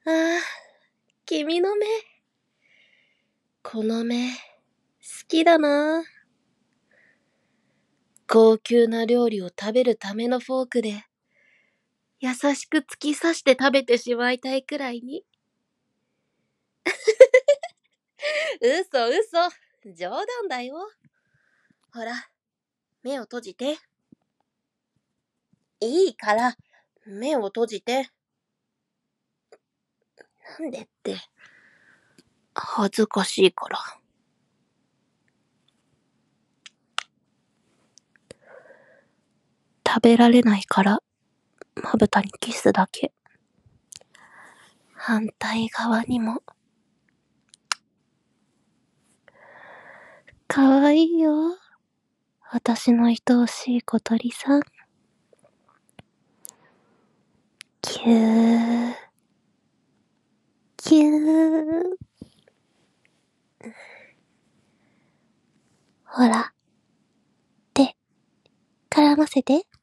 ああ、君の目。この目、好きだな。高級な料理を食べるためのフォークで、優しく突き刺して食べてしまいたいくらいに。嘘嘘。冗談だよ。ほら、目を閉じて。いいから、目を閉じて。なんでって、恥ずかしいから。食べられないから、まぶたにキスだけ。反対側にも。かわいいよ。私の愛おしい小鳥さん。キュー。キュー。ほら、手、絡ませて。